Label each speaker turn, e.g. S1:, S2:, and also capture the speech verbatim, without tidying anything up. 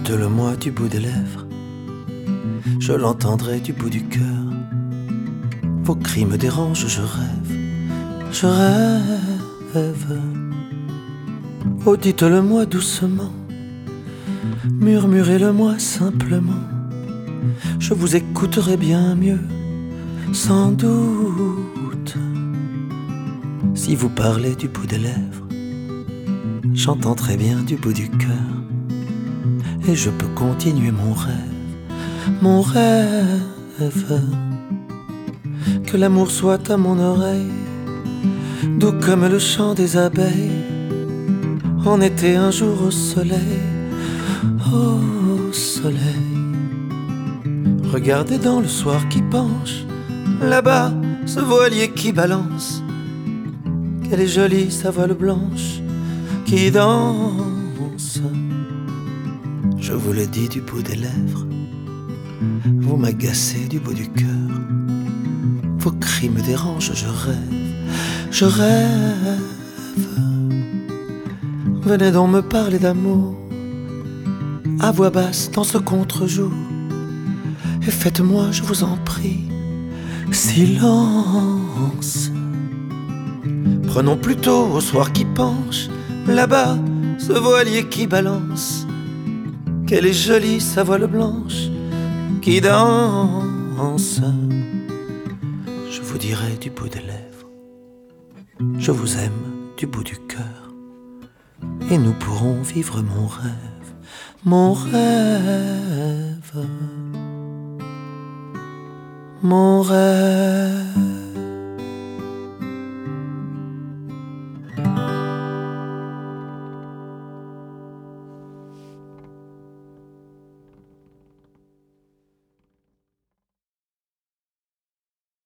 S1: dites-le-moi du bout des lèvres, je l'entendrai du bout du cœur. Vos cris me dérangent, je rêve, je rêve. Oh, dites-le-moi doucement, murmurez-le-moi simplement. Je vous écouterai bien mieux, sans doute. Si vous parlez du bout des lèvres, j'entendrai bien du bout du cœur. Et je peux continuer mon rêve, mon rêve. Que l'amour soit à mon oreille, doux comme le chant des abeilles. En été un jour au soleil, au soleil. Regardez dans le soir qui penche, là-bas ce voilier qui balance. Quelle est jolie sa voile blanche qui danse. Je vous le dis du bout des lèvres, vous m'agacez du bout du cœur. Vos cris me dérangent, je rêve, je rêve. Venez donc me parler d'amour, à voix basse dans ce contre-jour. Et faites-moi, je vous en prie, silence. Prenons plutôt au soir qui penche, là-bas, ce voilier qui balance. Quelle est jolie sa voile blanche qui danse. Je vous dirai du bout des lèvres, je vous aime du bout du cœur. Et nous pourrons vivre mon rêve, mon rêve, mon rêve.